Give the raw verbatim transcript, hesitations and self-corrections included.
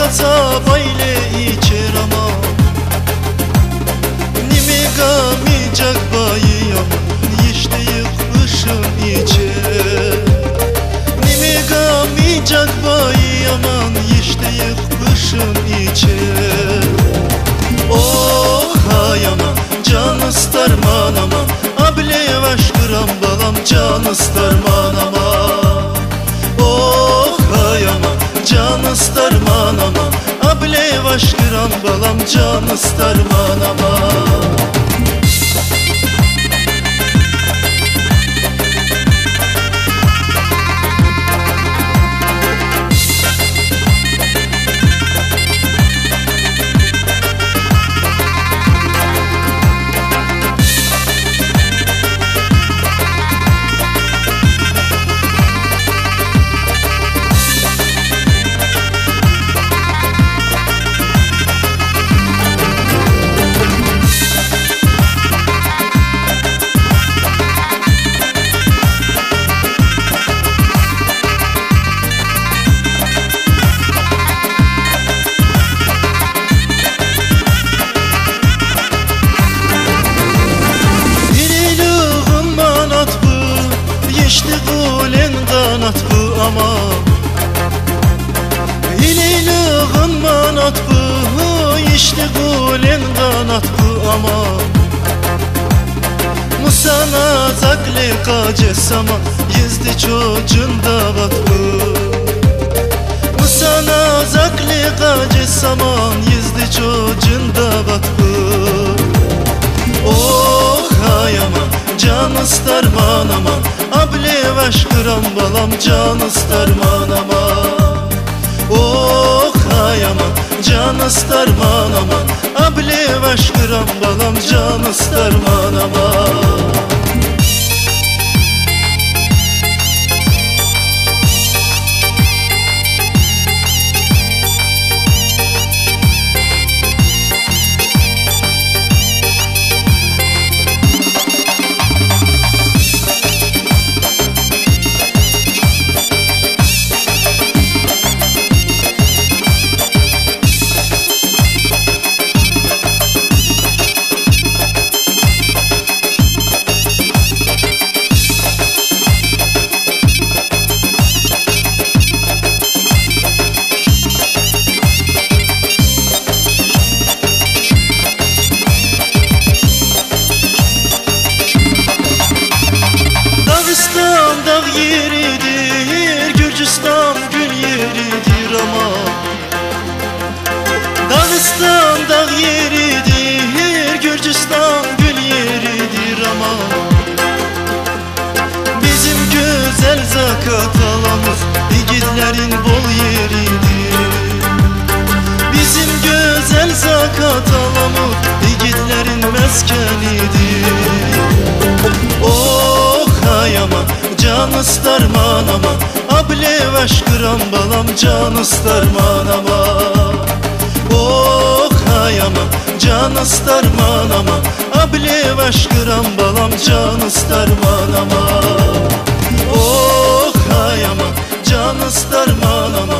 ta bayle içer ama nimi gamicak bayi aman işte yıkmışım içer nimi gamicak bayi aman işte yıkmışım içer. Oh hay aman can ıstarman aman able yavaş kıram balam can ıstarman aman. Oh hay aman can ıstarman aman able yavaş kıram balam can ıstarman aman. Kanat bu ama İleylığın manat bu işte gulen kanat bu ama Musana zakli kaces ama Yezdi çocuğun davat bu Musana zakli kaces ama Yezdi çocuğun davat bu. Oh hay aman can ıstarman aman able vaş kıram balam can ıstarman aman. Oh hay aman can ıstarman aman able vaş kıram balam can ıstarman aman. Dağıstan dağ yeridir, Gürcistan gül yeridir ama Dağıstan dağ yeridir, Gürcistan gül yeridir ama Bizim güzel zakat alamız yiğitlerin bol yeridir. Bizim güzel zakat alamız yiğitlerin meskenidir. Oh hay aman can ıstarman aman able vaş kıram balam can ıstarman aman. Oh hay aman can ıstarman aman able vaş kıram balam can ıstarman aman. Oh hay aman can ıstarman aman